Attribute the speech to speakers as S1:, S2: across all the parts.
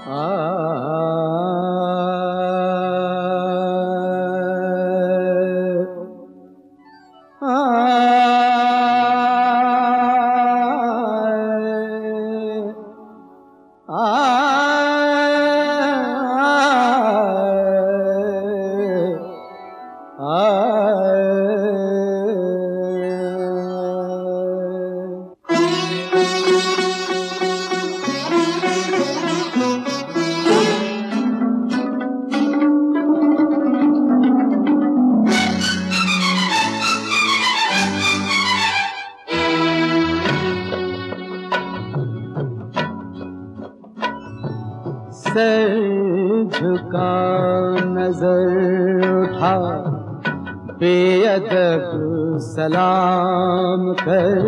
S1: Sir झुका नजर उठा बेअदब सलाम कर,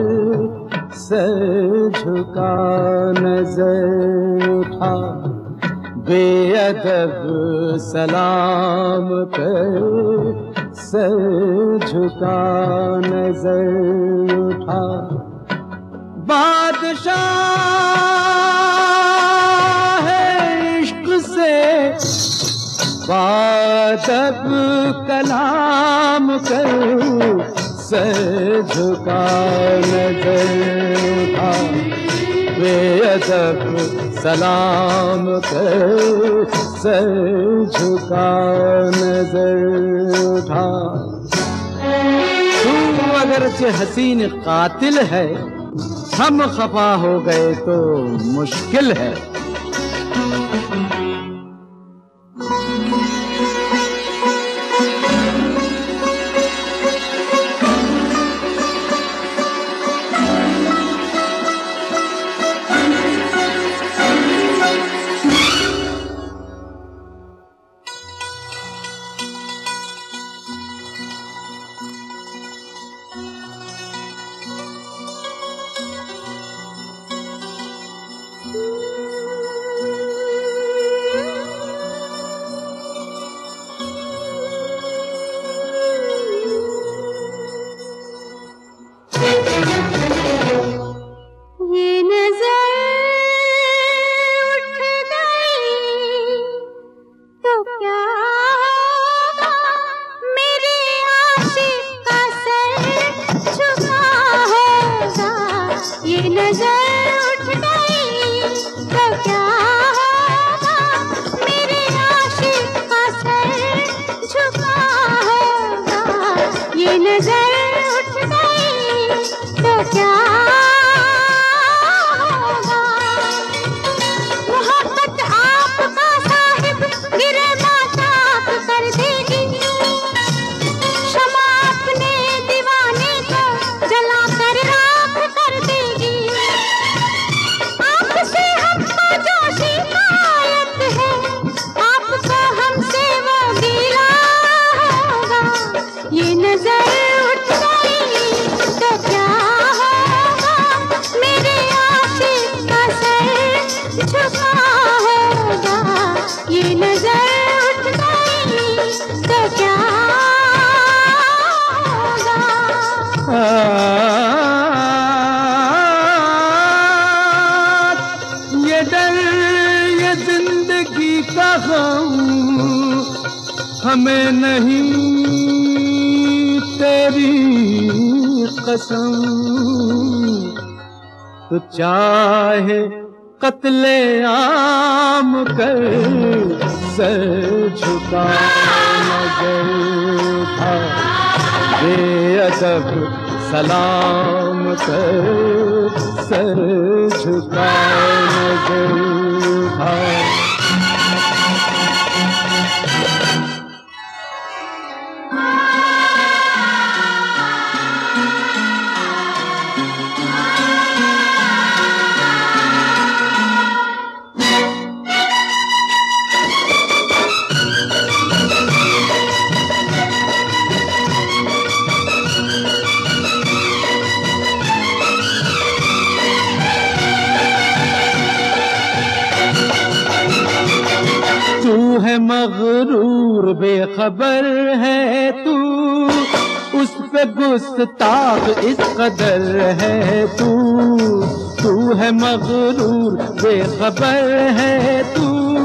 S1: सर झुका नजर उठा बेअदब सलाम कर, सर झुका नजर उठा। बादशाह इश्क से बादब कलाम कर, सर झुका नजर उठा बेअदब सलाम कर, सर झुका नजर उठा। तू अगरचे हसीन कातिल है, हम खफा हो गए तो मुश्किल है। ये डर ये जिंदगी का गम हमें नहीं, तेरी कसम। तो चाहे कत्ले आम कर, सर झुका नजर उठा बेअदब सलाम कर, सर झुका नजर उठा। तू है मगरूर बेखबर है तू, उस पे गुस्ताख इस कदर है तू। तू है मगरूर बेखबर है तू,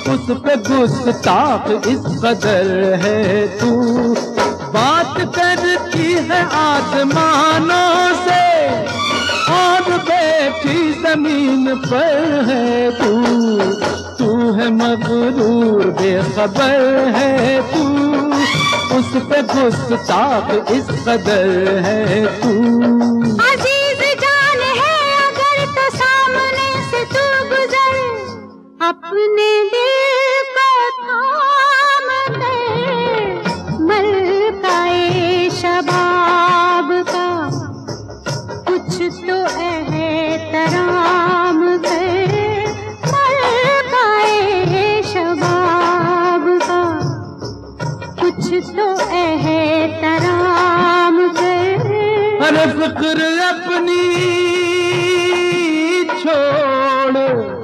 S1: उस पे गुस्ताख इस कदर है तू। बात करती है आसमानों से और बैठी जमीन पर है तू। तू है मगरूर बेखबर है तू, उस पे गुस्ताख इस कदर है तू।
S2: अजीज जान है अगर तो सामने से तू गुजर, अपने दिल को थाम दे। मलकाए शबाब का कुछ तो एहतराम कर। मलकाए शबाब का कुछ तो एहतराम कर।
S1: अरे फिक्र अपनी छोड़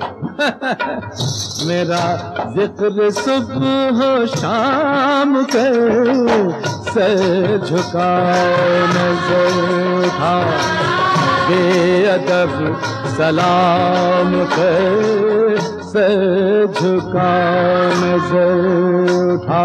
S1: मेरा जिक्र सुबह शाम कर। सर झुका नजर उठा बेअदब सलाम कर। सर झुका नजर उठा।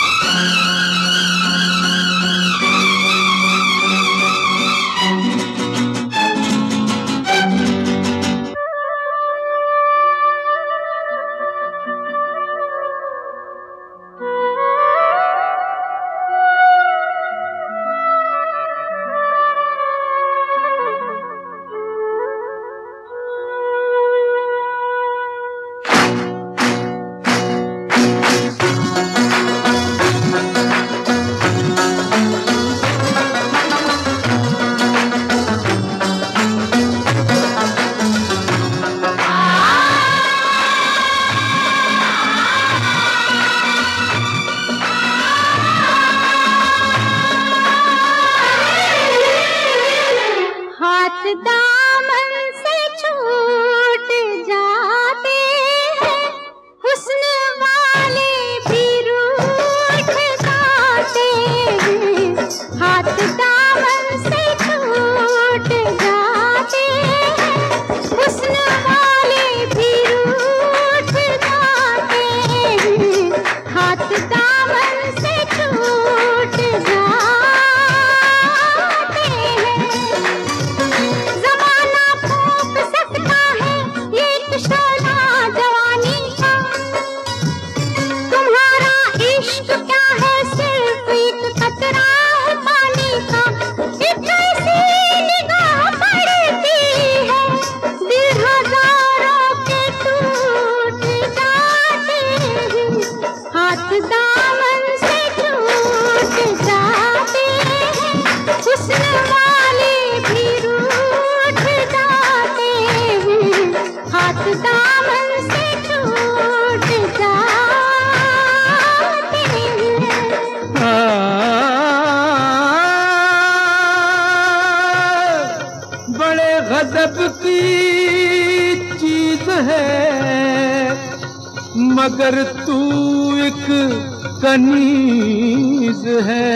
S2: दामन से छूट जाते हैं, हुस्न वाले भी रूठ जाते हैं। हाथ दामन से छूट जाते हैं, हुस्न वाले भी रूठ जाते हैं। हाथ दामन से छूट जाते हैं। ज़माना फूंक सकता है ये एक शोला जवानी का, तुम्हारा इश्क क्या है सिर्फ एक कतरा है पानी का। एक ऐसी निगाह पड़ती है, दिल हजारों के टूट जाते हैं। हाथ दामन से छूट जाते हैं, हुस्न वाले भी रूठ जाते हैं। हाथ दामन से छूट जाते हैं।
S1: बड़े गजब की चीज है मगर तू एक कनीज है।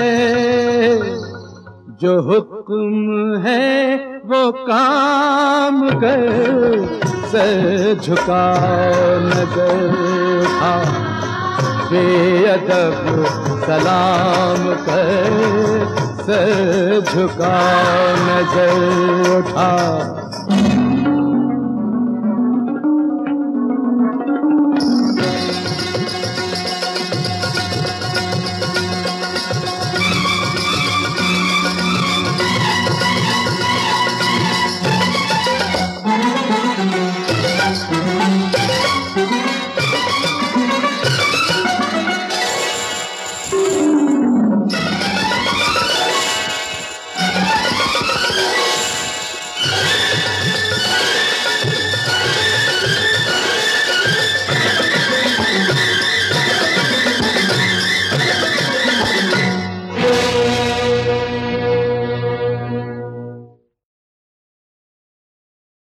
S1: जो हुक्म है वो काम कर, सर झुका नजर उठा बेअदब सलाम कर। सर झुका नजर उठा।